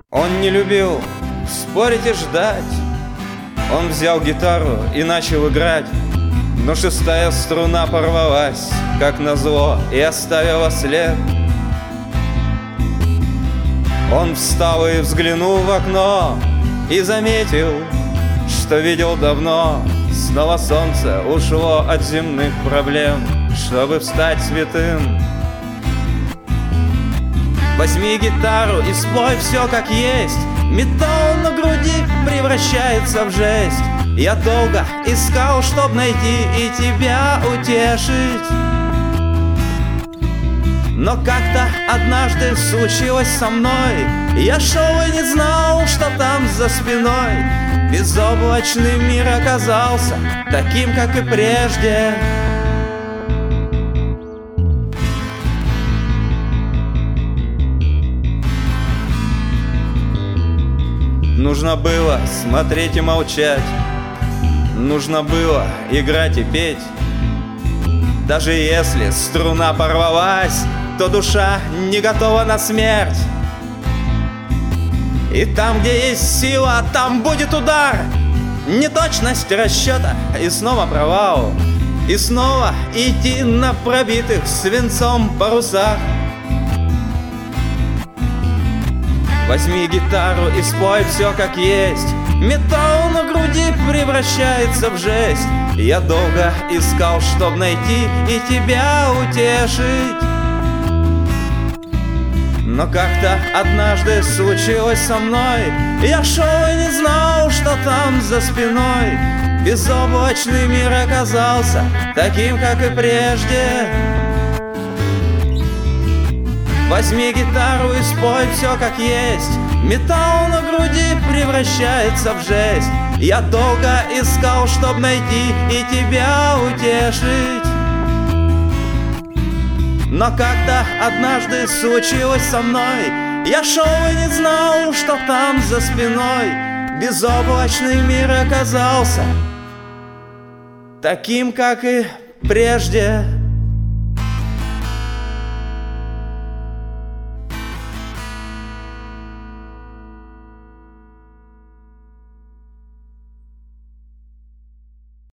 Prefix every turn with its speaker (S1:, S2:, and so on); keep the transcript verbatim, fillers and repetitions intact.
S1: Он не любил спорить и ждать. Он взял гитару и начал играть, но шестая струна порвалась, как назло, и оставила след. Он встал и взглянул в окно и заметил, что видел давно. Снова солнце ушло от земных проблем, чтобы встать святым. Возьми гитару и спой все как есть. Металл на груди превращается в жесть. Я долго искал, чтоб найти и тебя утешить, но как-то однажды случилось со мной. Я шел и не знал, что там за спиной. Безоблачный мир оказался таким, как и прежде. Нужно было смотреть и молчать, нужно было играть и петь. Даже если струна порвалась, то душа не готова на смерть. И там, где есть сила, там будет удар. Неточность расчета и снова провал. И снова идти на пробитых свинцом парусах. Возьми гитару и спой все как есть. Металл на груди превращается в жесть. Я долго искал, чтоб найти и тебя утешить, но как-то однажды случилось со мной. Я шел и не знал, что там за спиной. Безоблачный мир оказался таким, как и прежде. Возьми гитару и спой все как есть. Металл на груди превращается в жесть. Я долго искал, чтоб найти и тебя утешить, но как-то однажды случилось со мной. Я шел и не знал, что там за спиной. Безоблачный мир оказался таким, как и прежде.